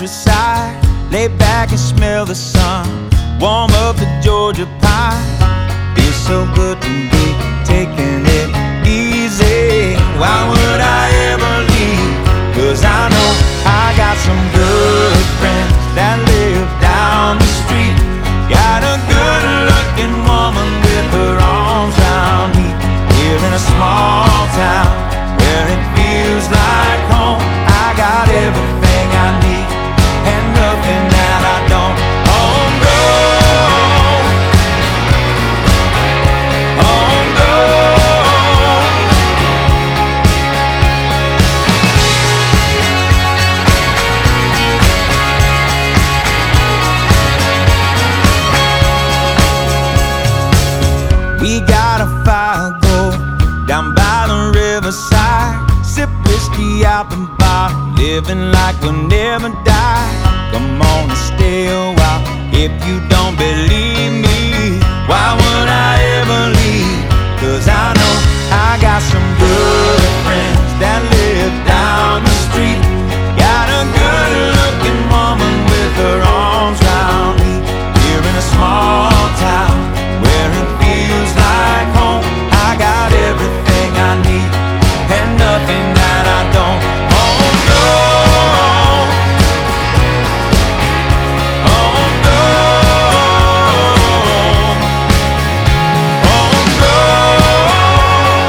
countryside, lay back and smell the sun, warm up the Georgia pie. Feels so good to be taking it easy. Why would I ever leave? 'Cause I know I got some good friends that live down the street. Got a good looking woman with her arms round me, here in a small town where it feels like home. I got everything I need and nothing that I don't. Homegrown, homegrown. We got a fire go down by the riverside, sip whiskey out the bar, living like we'll never die. Come on and stay a while if you don't believe me. Why would I ever leave? 'Cause I know I got some good friends that live down the street. Got a good looking woman with her arms round me, here in a small town where it feels like home. I got everything I need and nothing that I don't. Homegrown, homegrown, homegrown,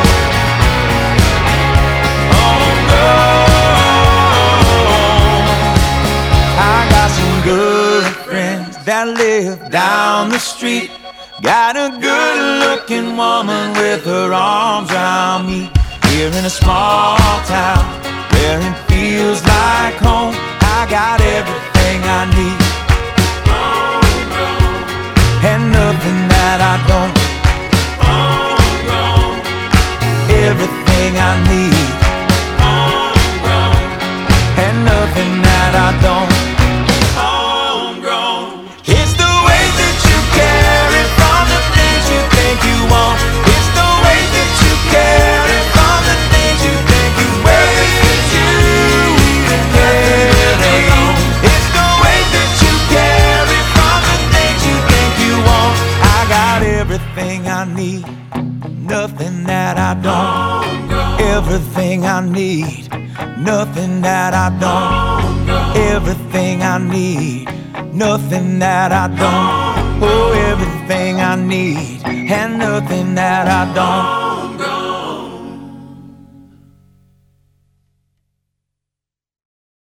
homegrown. I got some good friends that live down the street. Got a good looking woman with her arms around me, here in a small town where it feels like home. I got everything I need and nothing that I don't. Everything I need and nothing that I don't. It's the way that you carry from the things you think you want. It's the way that you carry from the things you think you wear. It's you even carry. It's the way that you carry from the things you think you want. I got everything I need, nothing that I don't. Everything I need, nothing that I don't. Everything I need, nothing that I don't. Oh, everything I need and nothing that I don't.